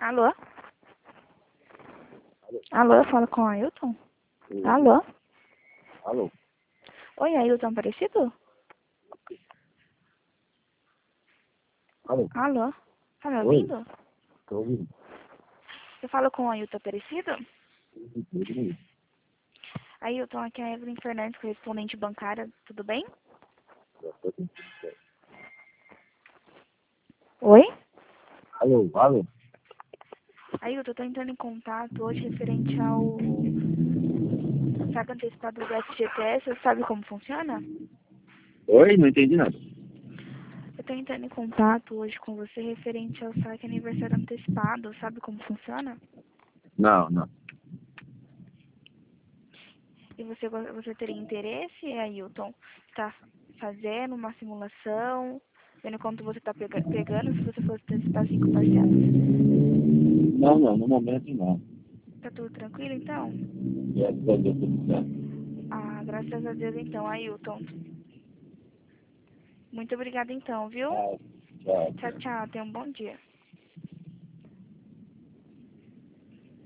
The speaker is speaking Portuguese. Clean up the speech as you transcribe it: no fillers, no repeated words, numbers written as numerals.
Alô? Alô? Alô, eu falo com o Ailton? Oi. Alô? Alô? Oi, Ailton Aparecido? Alô? Alô? Tá me Oi? ouvindo? Tô ouvindo. Eu falo com o Ailton Aparecido? Oi. Ailton, aqui é a Evelyn Fernandes, correspondente bancária, tudo bem? Oi? Alô? Alô? Ailton, eu tô entrando em contato hoje referente ao saque antecipado do FGTS, você sabe como funciona? Oi? Não entendi nada. Eu tô entrando em contato hoje com você referente ao saque aniversário antecipado, sabe como funciona? Não, não. E você teria interesse, Ailton, tá fazendo uma simulação, vendo quanto você tá pegando, se você fosse antecipar 5 parcelas? Não, não. No momento, não. Tá tudo tranquilo, então? Graças a Deus, tudo certo. Ah, graças a Deus, então, Ailton. Muito obrigada, então, viu? Ah, tchau. Tchau, tchau. Tenha um bom dia.